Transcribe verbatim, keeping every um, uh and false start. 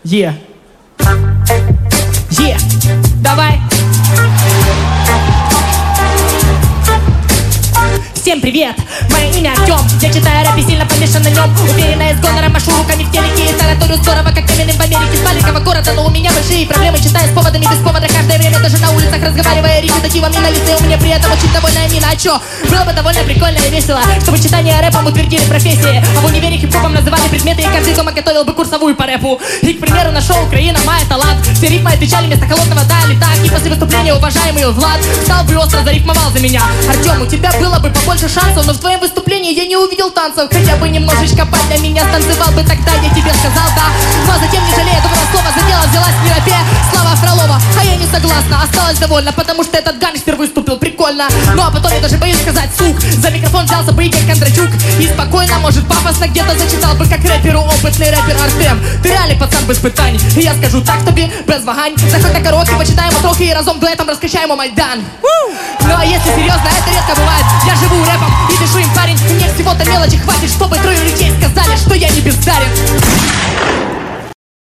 Е. Е. Давай. Всем привет, мое имя Артем. Я читаю рэп и сильно помешан на нем. Уверенно и с гонором машу руками в телеке. И тараторю здорово, как Эминем в Америке. С маленького города, но у меня большие проблемы. Читаю с поводами, без повода каждое время. Даже на улицах разговаривая речитативами на лице. У меня при этом очень довольная мина. А чё? Было бы довольно прикольно и весело, чтобы читание рэпом утвердили профессии. А в универе хип-хопом называли предметы. И каждый дома готовил бы курсовую по рэпу. И, к примеру, на шоу «Украина мая талант». Все рифмы отвечали вместо холодного «да» или «так». И после выступления уважаемый Влад встал бы и остро зарифмовал за меня. Артем, у тебя было бы побольше шансов, но в твоем выступлении я не увидел танцев. Хотя бы немножечко под для меня станцевал бы, тогда я тебе сказал да. Но затем, не жалея доброго слова, за дело взялась в рэпе Слава Фролова. А я не согласна, осталась довольна, потому что этот гангстер выступил прикольно. Ну а потом я даже боюсь сказать сук. За микрофон взялся бы Игорь Кондрачук. И спокойно, может пафосно где-то зачитал бы, как рэперу опытный рэпер Артем. Ты реальный пацан без пытань. И я скажу так тобі, без вагань. Заходь на караоке, почитаємо трохи и разом дуэтом раскачаємо Майдан. Ну а если серьезно, это редко бывает. Я живу рэпом и пишу им, парень. Мне всего-то мелочи хватит, чтобы